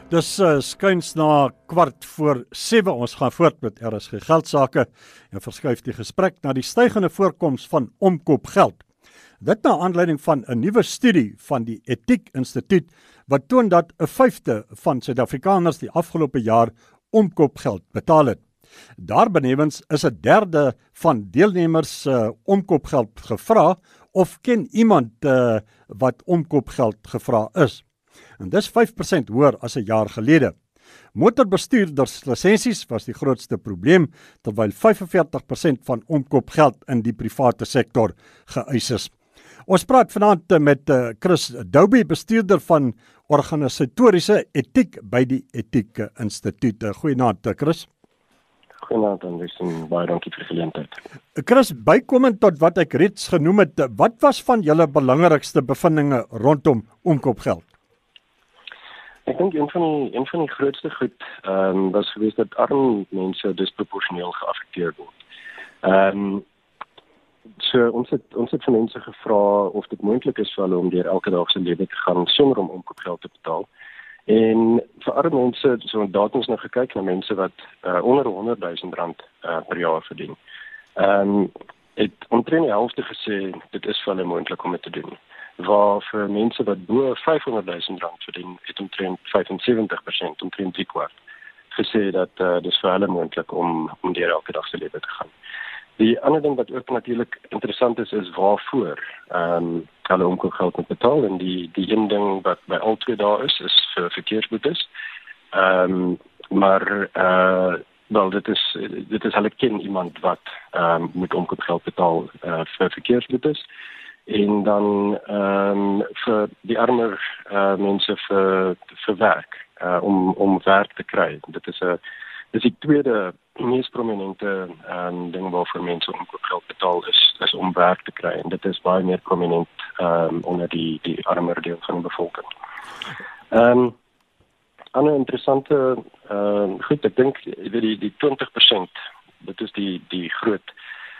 Dis skuins na 6:15. Ons gaan voort met RSG Geldsaake en verskuif die gesprek na die stygende voorkoms van omkoopgeld. Dit na aanleiding van 'n nuwe studie van die Etiek Instituut wat toon dat 1/5 van Suid-Afrikaners die afgelope jaar omkoopgeld betaal het. Daarbenewens is 1/3 van deelnemers omkoopgeld gevra of ken iemand wat omkoopgeld gevra is. En dis 5% hoër as 'n jaar gelede. Motorbestuurderslisensies was die grootste probleem, terwyl 45% van omkoopgeld in die private sektor geëis is. Ons praat vanaand met Chris Doubie, bestuurder van organisatoriese etiek by die Etiek Instituut. Goeienaand, Chris. Goeienaand, en baie dankie vir die geleentheid. Chris, bykomend tot wat ek reeds genoem het, wat was van julle belangrikste bevindinge rondom omkoopgeld? Ek dink een van die grootste goed was geweest dat arm mense disproporsioneel geaffekteer word. So ons het van mense gevra of dit moontlik is vir hulle om deur elke dag se lewe te gaan sonder om omkoopgeld te betaal. En vir arm mense, so het ons nou gekyk na mense wat onder R100,000 per jaar verdien. Het omtrent die helfte gesê dit is vir hulle moontlik om dit te doen. Waar vir mense wat bo R500,000 verdien, het omtrent 75%, omtrent 3/4, gesê dat dis vir hulle moontlik om deur elke dag se lewe te gaan. Die ander ding wat ook natuurlik interessant is waarvoor hulle omkoopgeld moet betaal, en die een ding wat by al twee daar is vir verkeersboetes. Maar wel, dit is hulle ken iemand wat moet omkoopgeld betaal vir verkeersboetes. En dan vir die armer mense vir werk, om werk te kry. Dis die tweede mees prominente ding waarvoor mense omkoopgeld betaal is om werk te kry. En dit is baie meer prominent onder die armer deel van die bevolking. Ander interessante goed, ek dink die 20%, dit is die groot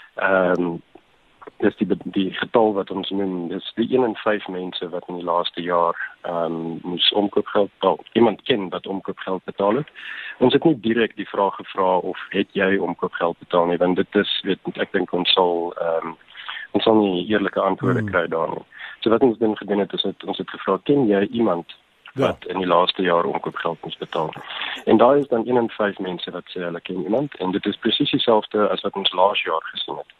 dis die getal wat ons noem, dis die 1 in 5 mense wat in die laaste jaar moes omkoopgeld betaal. Iemand ken wat omkoopgeld betaal het. Ons het nie direk die vraag gevra of het jy omkoopgeld betaal nie, want dit is, ek dink ons sal nie eerlike antwoorde kry daar nie. So wat ons dan gedoen het, is ons het gevra, ken jy iemand wat in die laaste jaar omkoopgeld moes betaal? En daar is dan 1 in 5 mense wat sê hulle ken iemand, en dit is presies dieselfde as wat ons laas jaar gesien het.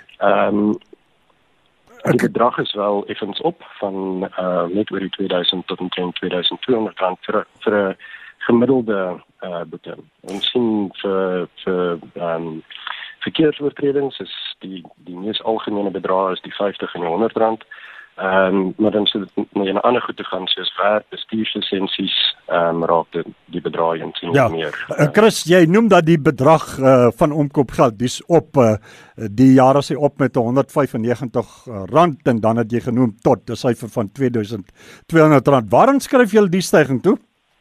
Die bedrag is wel effens op van net oor die 2000 tot omtrent R2200 vir 'n gemiddelde boete. Ons sien vir verkeersoortredings is die mees algemene bedrag is die R50 en die R100. Maar dan sou dit na 'n ander goed te gaan, soos werk, bestuurslisensies, raak die bedrag en meer. Chris, jy noem dat die bedrag van omkoopgeld, dis op die jaar is hy op met R195 en dan het jy genoem tot 'n syfer van R2200. Waarom skryf julle die stygings toe?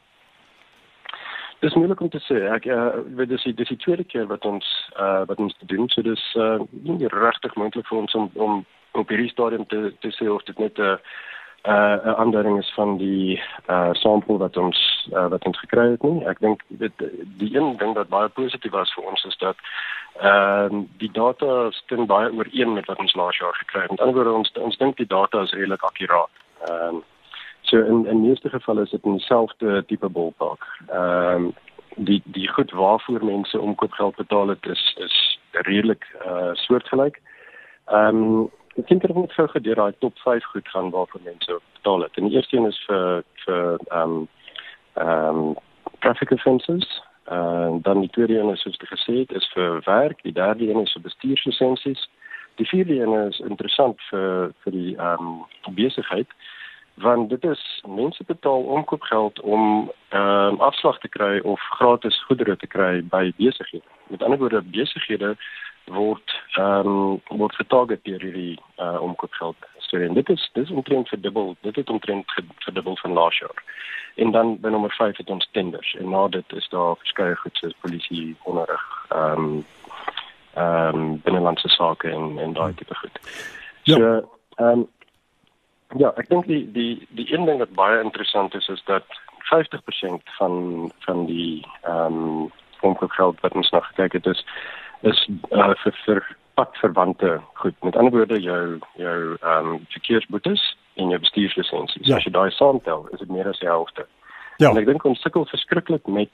Dis moeilik om te sê. Dis die tweede keer wat ons doen, so dis nie regtig moontlik vir ons om op hierdie stadium te sê of dit net 'n aanduiding is van die sample wat ons gekry het nie. Ek dink die een ding wat baie positief was vir ons is dat die data stem baie ooreen met wat ons laas jaar gekry het. Met ander woorde, ons dink die data is redelik akkuraat. So in meeste gevalle is dit in dieselfde tipe ballpark. Die goed waarvoor mense omkoopgeld betaal het is redelik soortgelyk. Ek dink dat ons gou deur daai top 5 goed gaan waarvoor mense betaal het. En die eerste een is vir traffic offences. Dan die tweede een is, soos ek gesê het, is vir werk. Die derde een is vir bestuurslisensies. Die vierde een is interessant vir die besigheid, want dit is mense betaal omkoopgeld om afslag te kry of gratis goedere te kry by besighede. Met ander woorde, besighede word getarget deur hierdie omkoopgeld. En dit is omtrent verdubbel. Dit het omtrent verdubbel van laas jaar. En dan by nommer 5 het ons tenders. En na dit is daar verskeie goed soos polisie, onderrig, binnelandse sake en daai tipe goed. So, ja, ek dink die een ding wat baie interessant is dat 50% van die omkoopgeld wat ons na gekyk het is vir padverwante goed. Met ander woorde jou verkeersboetes en jou bestuurslisensies. Ja. As jy daai saamtel, is dit meer as die helfte. Ja. En ek dink ons sukkel verskriklik met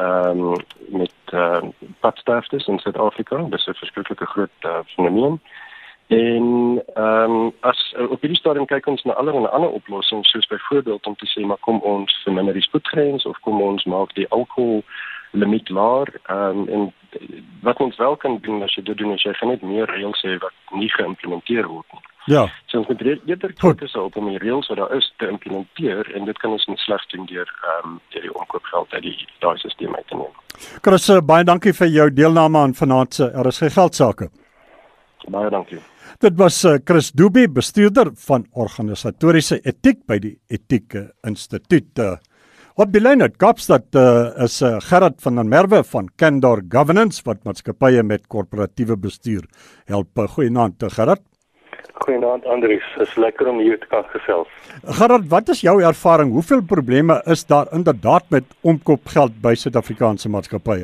padsterftes in Suid-Afrika. Dis 'n verskriklike groot fenomeen. En as op hierdie stadium kyk ons na allerlei ander oplossings, soos byvoorbeeld om te sê, maar kom ons verminder die spoedgrens of kom ons maak die alkohol limiet laer. En wat ons wel kan doen as jy dit doen, is jy gaan net meer reëls hê wat nie geïmplementeer word nie. Ja. So ons moet eerder fokus op om die reëls wat daar is te implementeer, en dit kan ons nie slegs doen deur die omkoopgeld uit daai stelsel uit te neem. Chris, baie dankie vir jou deelname aan vanaand se RSG Geldsaake. Baie dankie. Dit was Chris Dubie, bestuurder van organisatoriese etiek by die Etiek Instituut. Op die lyn uit Kaapstad is Gerard van der Merwe van Candor Governance wat maatskappye met korporatiewe bestuur help. Goeienaand Gerard. Goeienaand Andries, is lekker om hier te kan gesels. Gerard, wat is jou ervaring? Hoeveel probleme is daar inderdaad met omkoopgeld by Suid-Afrikaanse maatskappye?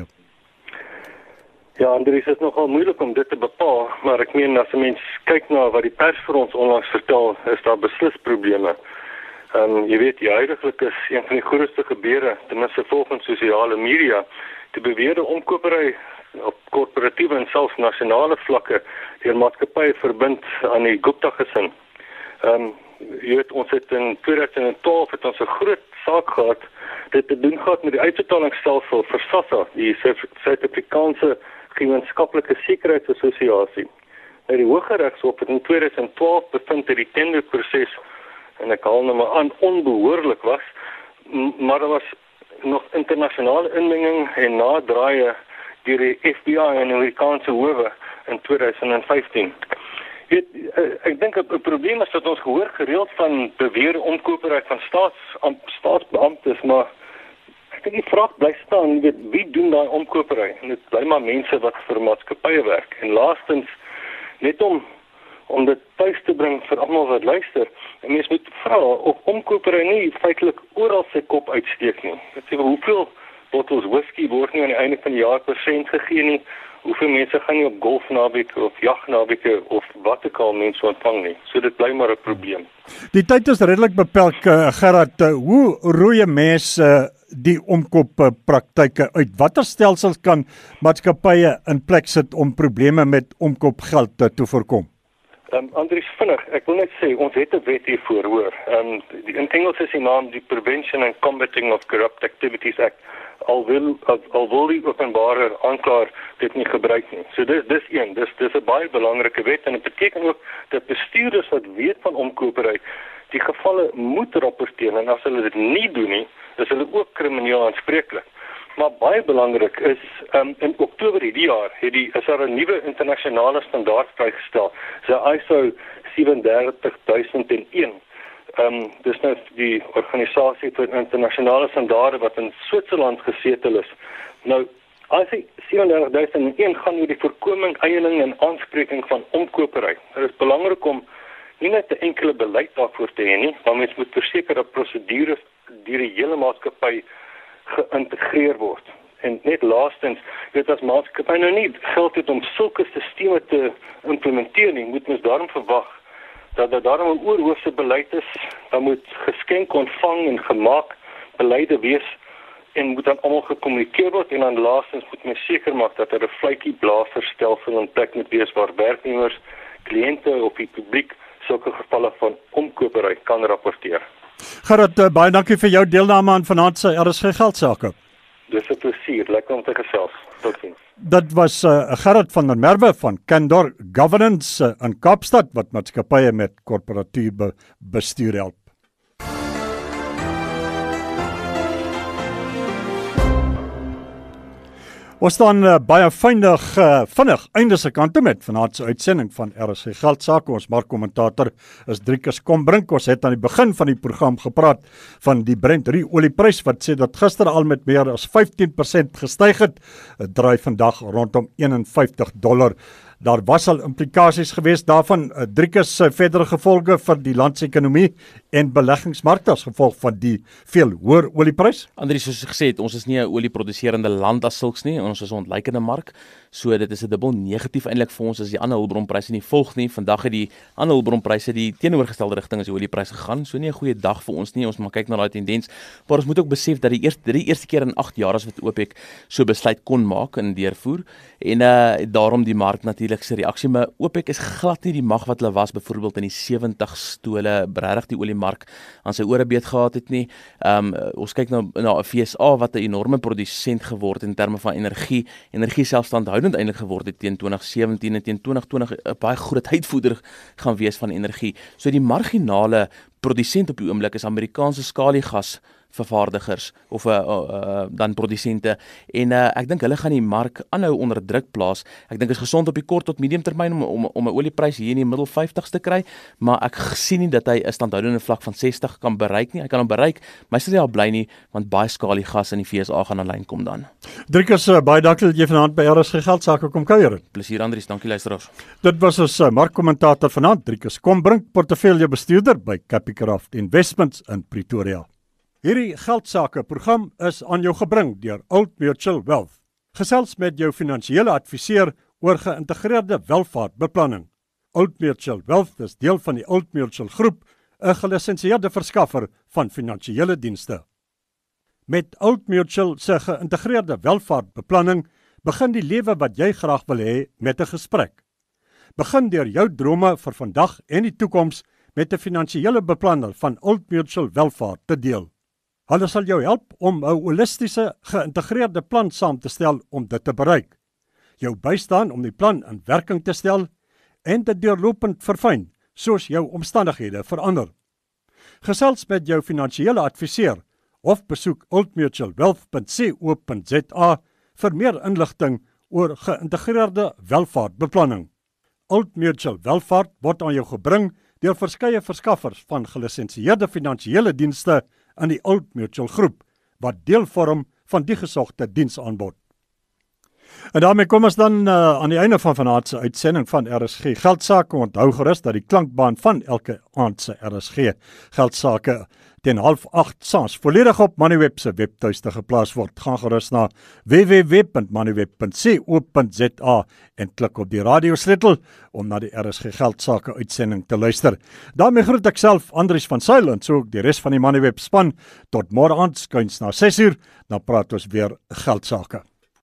Ja, Andries, is nogal moeilik om dit te bepaal, maar ek meen as 'n mens kyk na wat die pers vir ons onlangs vertel, is daar beslis probleme. Jy weet, huidigelik is een van die grootste gebeure, ten minste volgens sosiale media, die beweerde omkopery op korporatiewe en selfs nasionale vlakke deur maatskappye verbind aan die Gupta gesin. Jy weet, ons het in 2012 het ons 'n groot saak gehad, dit te doen gehad met die uitbetalingsstelsel vir SASSA, die Suid-Afrikaanse Gemeenskaplike Sekuriteitsassosiasie. Nou die Hooggeregshof het in 2012 bevind dat die tenderproses, en ek haal nou maar aan, onbehoorlik was, maar daar was nog internasionale inmenging en nadraaie deur die FBI en Amerikaanse howe in 2015. Ek dink 'n probleem is dat ons gehoor gereeld van beweerde omkopery van staatsbeamptes, maar ek dink die vraag bly staan, wie doen daai omkopery? En dit bly maar mense wat vir maatskappye werk. En laastens, net om dit tuis te bring vir almal wat luister, en mens moet vra of omkopery nie feitelik oral sy kop uitsteek nie. Ek sê, hoeveel bottels whisky word nie aan die einde van die jaar persent gegee nie? Hoeveel mense gaan nie op golfnaweke of jagnaweke of wat ook al mense ontvang nie. So dit bly maar 'n probleem. Die tyd is redelik beperk, Gerard. Hoe roei mense die omkooppraktyke uit? Watter stelsels kan maatskappye in plek sit om probleme met omkoopgeld te voorkom? Andries, vinnig, ek wil net sê, ons het 'n wet hiervoor, hoor. In Engels is die naam die Prevention and Combating of Corrupt Activities Act. Al wil die openbare aanklaer dit nie gebruik nie. So dis 'n baie belangrike wet, en dit beteken ook dat bestuurders wat weet van omkopery die gevalle moet rapporteer, en as hulle dit nie doen nie, is hulle ook krimineel aanspreeklik. Maar baie belangrik is, in Oktober hierdie jaar is daar 'n nuwe internasionale standaard vrygestel, ISO 37001. Dis nou die organisasie vir internasionale standaarde wat in Switserland gesetel is. Nou, ISO 37001 gaan oor die voorkoming, eiening en aanspreking van omkopery. Dit is belangrik om nie net 'n enkele beleid daarvoor te hê nie, maar mens moet verseker dat prosedures deur die hele maatskappy geïntegreer word. En net laastens, as maatskappy nou nie geld het om sulke sisteme te implementeer nie, moet mens daarom verwag dat daarom 'n oorhoofse beleid is. Dan moet geskenk, ontvang en gemaak beleide wees en moet dan almal gekommunikeer word, en dan laastens moet mens seker maak dat 'n vletjieblaserstelsel in plek moet wees waar werknemers, kliënte of die publiek sulke gevalle van omkopery kan rapporteer. Gerard, baie dankie vir jou deelname aan vanaand se RSG Geldsaake. Dis 'n plesier, lekker om te gesels. Totsiens. Dit was Gerard van der Merwe van Candor Governance in Kaapstad wat maatskappye met korporatiewe bestuur help. Ons staan baie vinnig einde se kant toe met vanaand se uitsending van RSG Geldsaake. Ons markkommentator is Driekus Kombrink. Ons het aan die begin van die program gepraat van die Brent olieprys wat sê dat gister al met meer as 15% gestyg het. Dit draai vandag rondom $51. Daar was al implikasies geweest daarvan, Driekus, verdere gevolge vir die landsekonomie en beleggingsmarkte as gevolg van die veel hoër olieprys? Andries, soos gesê het, ons is nie 'n olieproduserende land as sulks nie, ons is 'n ontleikende mark, so dit is 'n dubbel negatief eintlik vir ons as die ander hulpbronpryse nie volg nie. Vandag het die ander hulpbronpryse die teenoorgestelde rigting as die oliepryse gegaan, so nie 'n goeie dag vir ons nie, ons maar kyk na daai tendens, maar ons moet ook besef dat die eerste keer in 8 jaar as wat OPEC so besluit kon maak in deurvoer, en daarom die mark natuurlik se reaksie, maar OPEC is glad nie die mag wat hulle was byvoorbeeld in die 70s toe hulle regtig die oliemark aan sy ore beet gehad het nie. Ons kyk na 'n FSA wat 'n enorme produsent geword in terme van energie selfstandhoudend eintlik geword het teen 2017 en teen 2020 'n baie groot uitvoerder gaan wees van energie. So die marginale produsent op die oomblik is Amerikaanse skaliegas vervaardigers of dan produsente, en ek dink hulle gaan die mark aanhou onder druk plaas. Ek dink is gesond op die kort tot medium termyn om 'n olieprys hier in die middel 50s te kry, maar ek sien nie dat hy 'n standhoudende vlak van 60 kan bereik nie. Hy kan hom bereik, maar hy sal nie daar bly nie, want baie skaliegas in die FSA gaan aan lyn kom dan. Driekus, baie dankie dat jy vanaand by RSG Geld Sake kom kuier. Plesier Andries, dankie luisteraars. Dit was ons markkommentator vanaand, Driekus Kombrink, portefeuljebestuurder by Capicraft Investments in Pretoria. Hierdie Geld Sake program is aan jou gebring deur Old Mutual Wealth. Gesels met jou finansiële adviseur oor geïntegreerde welvaartbeplanning. Old Mutual Wealth is deel van die Old Mutual Groep, 'n gelisensieerde verskaffer van finansiële dienste. Met Old Mutual se geïntegreerde welvaartbeplanning begin die lewe wat jy graag wil hê met 'n gesprek. Begin deur jou drome vir vandag en die toekoms met 'n finansiële beplanner van Old Mutual Welvaart te deel. Hulle sal jou help om 'n holistiese, geïntegreerde plan saam te stel om dit te bereik. Jou bystaan om die plan in werking te stel en dit deurlopend verfyn, soos jou omstandighede verander. Gesels met jou finansiële adviseur of besoek oldmutualwealth.co.za vir meer inligting oor geïntegreerde welvaartbeplanning. Old Mutual Welvaart word aan jou gebring deur verskeie verskaffers van gelisensieerde finansiële dienste in die Old Mutual Groep, wat deel vorm van die gesogte diensaanbod. En daarmee kom ons dan aan die einde van vanaand se uitsending van RSG Geld Sake. Onthou gerus dat die klankbaan van elke aand se RSG Geld Sake teen 7:30 saans volledig op Moneyweb se webtuiste geplaas word. Gaan gerus na www.moneyweb.co.za en klik op die radiosleutel om na die RSG Geld Sake uitsending te luister. daarmee groet ek self Andries van Sail en so ook die res van die Moneyweb span tot môre aand skuins na 6:00, dan praat ons weer Geld Sake.